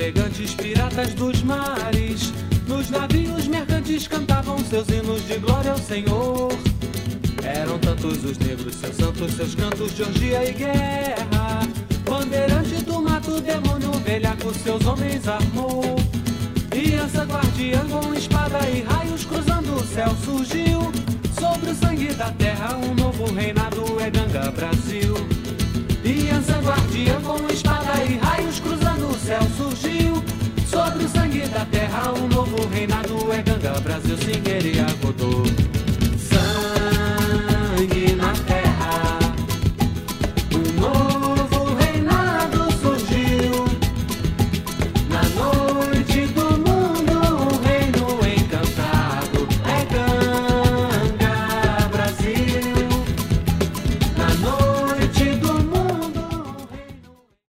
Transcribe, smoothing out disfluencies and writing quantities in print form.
elegantes piratas dos mares, nos navios mercantes cantavam seus hinos de glória ao Senhor. Eram tantos os negros, seus santos, seus cantos de orgia e guerra. Bandeirante do mato, demônio velhaco, seus homens armou. E essa guardiã com espada e raios cruzando o céu surgiu. Sobre o sangue da terra um novo reinado é Ganga Brasil. E essa guardiã com espada e raios cruzando o céu surgiu. Sobre o sangue da terra um novo reinado é Ganga Brasil. Singueria.